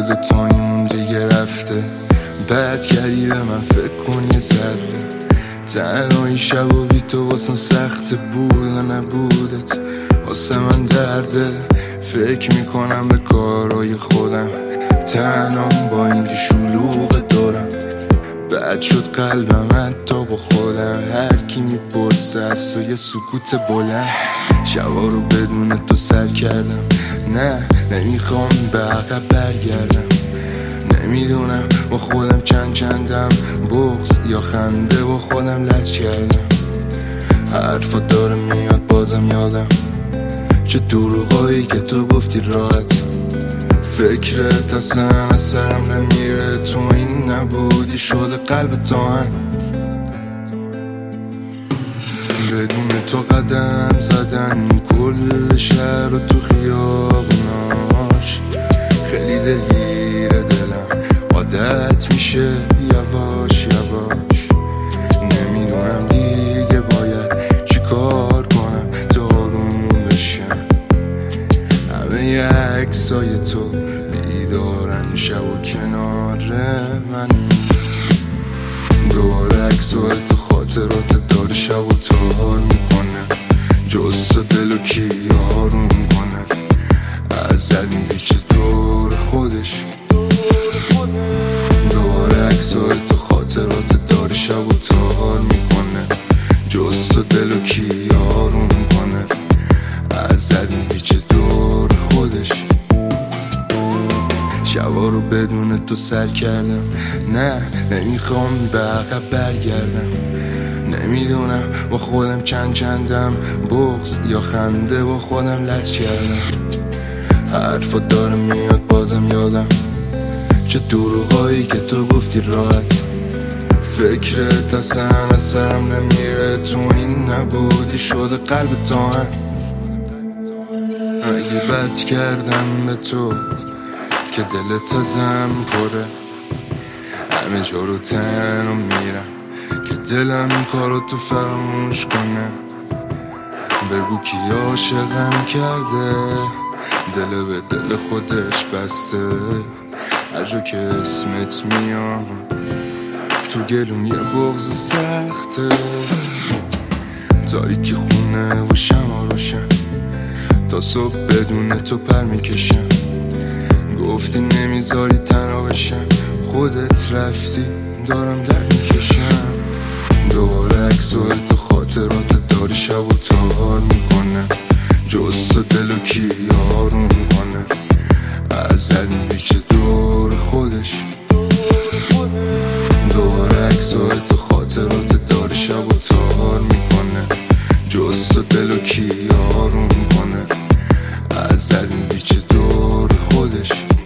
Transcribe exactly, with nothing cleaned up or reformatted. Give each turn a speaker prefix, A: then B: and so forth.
A: کل تایم اونجا یه رفته. بد کردی به من فکر کن یه ذره. تنهایی شب و بی تو واسم سخت بود و نبودت واسه من درده. فکر میکنم به کارهای خودم تنهام با اینکه شلوغ دارم. بد شد قلبم حتی با خودم. هر کی میپرسه از تو یه سکوت بلند. شبا رو بدون تو سر کردم. نه نمیخوام به عقب برگردم. نمیدونم با خودم چند چندم بغض یا خنده با خودم لج کردم. حرفا داره میاد بازم یادم چه دروغایی که تو گفتی راحت. فکرت اصلا از سرم نمیره. تو این نبودی شده قلب تا هم. بدون تو قدم زدن کل شهر و تو خیابوناش. خیلی دلگیره دلم عادت میشه یواش یواش. نمیدونم دیگه باید چی کار کنم تا آروم بشم. همه عکسای تو بیدارن شب و کنار من. دوباره عکسای تو خاطرات داره شب و تار میکنه. جز تو دل و کی آروم کنه. ازت میپیچه دور خودش. دوباره عکسای تو خاطرات داره شب و تار میکنه. جز تو دل و کی آروم کنه. ازت میپیچه دور خودش. شبا رو بدون تو سر کردم. نه نمیخوام به عقب برگردم. نمیدونم با خودم چند چندم بغض یا خنده با خودم لج کردم. حرفا داره میاد بازم یادم چه دروغایی که تو گفتی راحت. فکرت اصلا از سرم نمیره. تو این نبودی شده قلب تا هم. اگه بد کردم به تو که دلت ازم پره. همه جا رو تنها میرم که دلم کارو تو فراموش کنه. بگو کی عاشقم کرده. دل به دل خودش بسته. هر جا که اسمت میام تو گلوم یه بغض سخته. تاریکی خونه و شما روشن تا صبح بدون تو پر میکشم. گفتی نمیذاری تنها بشم. خودت رفتی دارم در میکشم. دوباره عکسای تو خاطرات داری شب و تار میکنه. جز تو دل و کی آروم کنه. ازت میپیچه دور خودش. دوباره عکسای تو خاطرات داری شب و تار میکنه. جز تو دل و کی آروم کنه. ازت میپیچه دور خودش.